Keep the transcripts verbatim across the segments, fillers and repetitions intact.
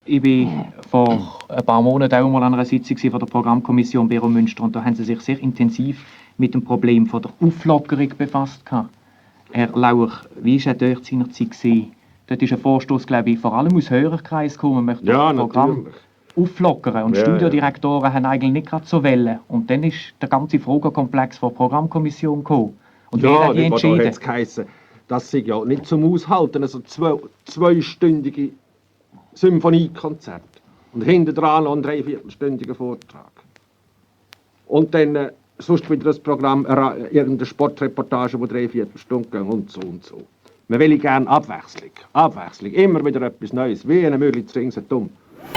Ich war vor ein paar Monaten auch mal an einer Sitzung von der Programmkommission Büro Münster und da haben sie sich sehr intensiv mit dem Problem von der Auflockerung befasst. Herr Lauer, wie war dort seinerzeit gewesen? Dort ist ein Vorstoß, glaube ich, vor allem aus Hörerkreis gekommen. Man möchte ja, das Programm natürlich auflockern. Und ja, Studiodirektoren ja. haben eigentlich nicht gerade so wollen. Und dann ist der ganze Fragenkomplex von der Programmkommission gekommen. Und ja, wer hat die entschieden? Da hat es geheißen, das sei ja nicht zum Aushalten, also zwei, zweistündige Symphoniekonzert. Und hinten dran noch ein dreiviertelstündiger Vortrag. Und dann äh, sonst wieder das Programm, äh, irgendeine Sportreportage, die dreiviertel Stunden gehen und so und so. Man will gerne Abwechslung. Abwechslung. Immer wieder etwas Neues. Wie eine Mühle zu ringsherum.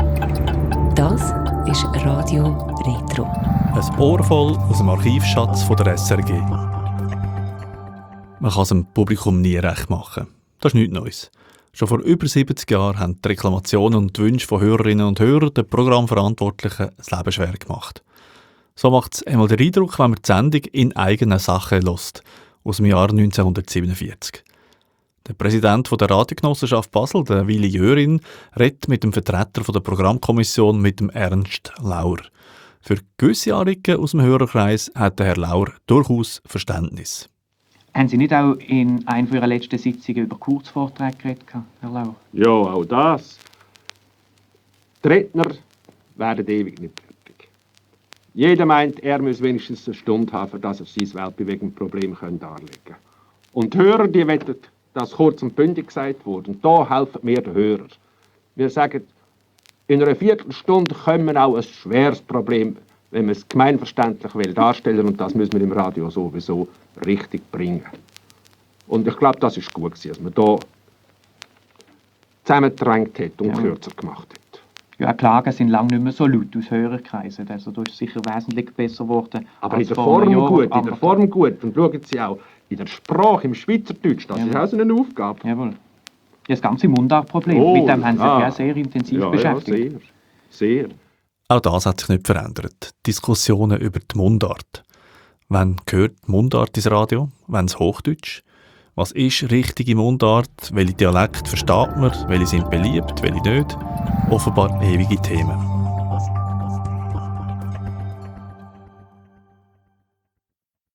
Das ist Radio Retro. Ein Ohr voll aus dem Archivschatz von der S R G. Man kann es dem Publikum nie recht machen. Das ist nichts Neues. Schon vor über siebzig Jahren haben die Reklamationen und die Wünsche von Hörerinnen und Hörern den Programmverantwortlichen das Leben schwer gemacht. So macht es einmal den Eindruck, wenn man die Sendung in eigener Sache hört, aus dem Jahr neunzehnhundertsiebenundvierzig. Der Präsident der Radiogenossenschaft Basel, der Willi Jörin, redet mit dem Vertreter der Programmkommission, mit dem Ernst Lauer. Für gewisse Anliegen aus dem Hörerkreis hat der Herr Lauer durchaus Verständnis. Haben Sie nicht auch in einer Ihrer letzten Sitzungen über Kurzvorträge geredet, Herr Lauer? Ja, auch das. Die Redner werden ewig nicht fertig. Jeder meint, er muss wenigstens eine Stunde haben, für dass er sein Weltbewegungsproblem darlegen kann. Und die Hörer, die wollen, dass kurz und bündig gesagt wurde. Und da helfen wir den Hörern. Wir sagen, in einer Viertelstunde können wir auch ein schweres Problem, wenn man es gemeinverständlich will, darstellen, und das müssen wir im Radio sowieso richtig bringen. Und ich glaube, das ist gut gewesen, dass man da zusammengedrängt hat und ja. kürzer gemacht hat. Ja, Klagen sind lange nicht mehr so laut aus Hörerkreisen. Also da ist es sicher wesentlich besser geworden. Aber in der Form Jahr, gut, in der Form gut. Und schauen Sie auch, in der Sprache, im Schweizerdeutsch, das Jawohl. Ist auch so eine Aufgabe. Jawohl. Das ganze Mundartproblem, oh, mit dem haben Sie ja. sich sehr intensiv ja, beschäftigt. Ja, sehr, sehr. Auch das hat sich nicht verändert. Diskussionen über die Mundart. Wann gehört die Mundart ins Radio? Wann das Hochdeutsch? Was ist richtige Mundart? Welche Dialekte versteht man? Welche sind beliebt? Welche nicht? Offenbar ewige Themen.